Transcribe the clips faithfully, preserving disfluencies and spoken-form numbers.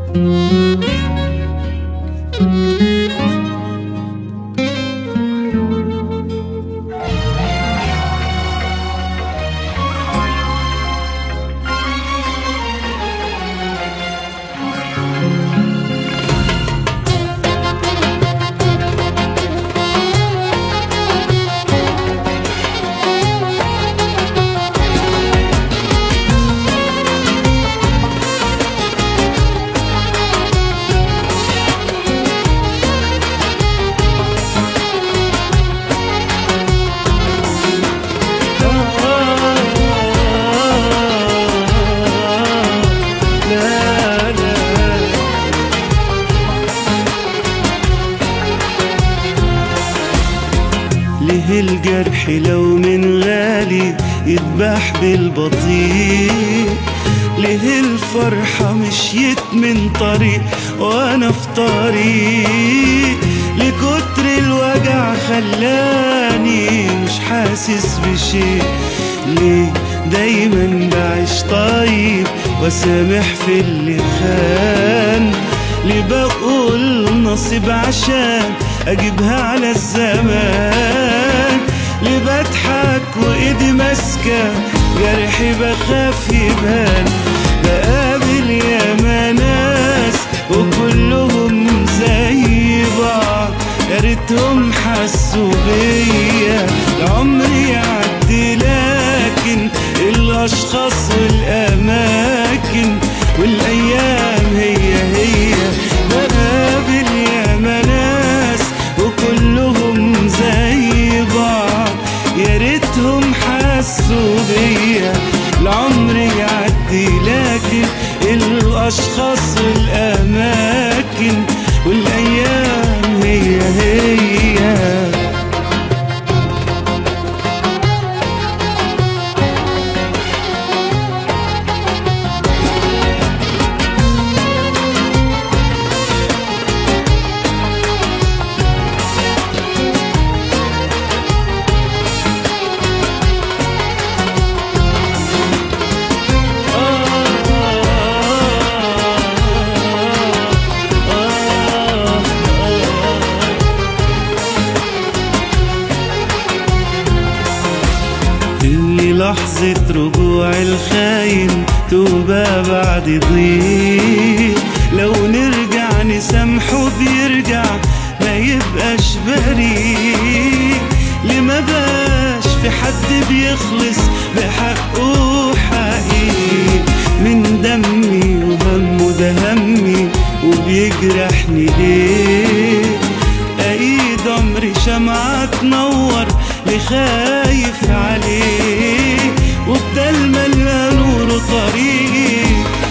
ليه الجرح لو من غالي يذبح بالبطيء؟ ليه الفرحة مشيت من طريق وانا في طريق؟ لكتر الوجع خلاني مش حاسس بشيء. ليه دايما بعيش طيب وسامح في اللي خان؟ ليه بقول نصيب عشان اجيبها على الزمان؟ ليه بضحك وايدي ماسكه جرحي بخاف يبان؟ بقابل ياما ناس وكلهم زي بعض، يا ريتهم حسوا بيا. العمر يعدي لكن الاشخاص والاماكن والايام هي هي. بقابل ياما ناس وكلهم زي بعض، يا ريتهم حسوا بيا. العمر يعدي لكن الاشخاص والاماكن والايام هي هي. لحظة رجوع الخاين توبة بعد ضيق. لو نرجع نسامحه بيرجع ما يبقاش بريء. ليه ما باش في حد بيخلص بحقه حقيقي؟ من دمي وهمه ده همي وبيجرحني ليه؟ ايد عمري شمعة تنور ليه خايف عليه؟ وبدل ما القى نور طريقي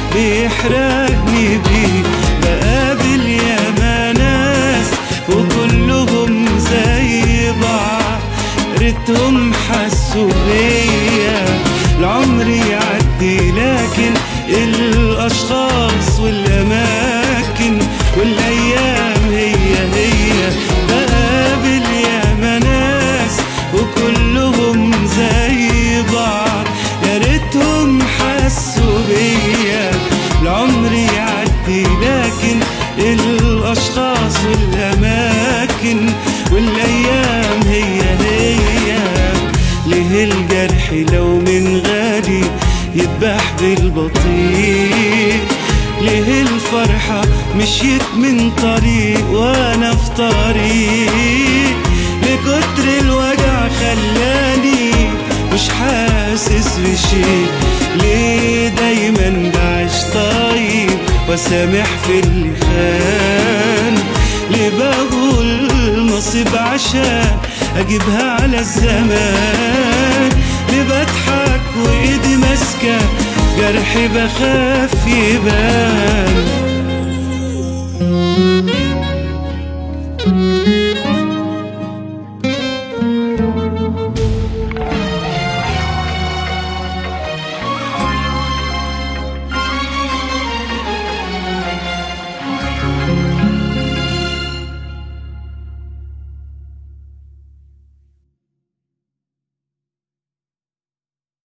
بيحرقني بيه. بقابل ياما ناس وكلهم زي بعض، ريتهم حسوا بيا. العمر يعدي لكن الاشخاص والاماكن والايام هي هي. بقابل ياما ناس وكلهم زي بعض، يا ريتهم حسوا بيا. العمر يعدي لكن الاشخاص والاماكن والايام هي هي. ليه الجرح لو من غالي يذبح بالبطيء؟ ليه الفرحة مشيت من طريق وانا في طريق؟ لكتر الوجع خلاني مش حاسس بشيء. ليه دايما بعيش طيب وسامح في اللي خان؟ ليه بقول نصيب عشان اجيبها على الزمان؟ ليه بضحك وايدي ماسكه جرحي بخاف يبان؟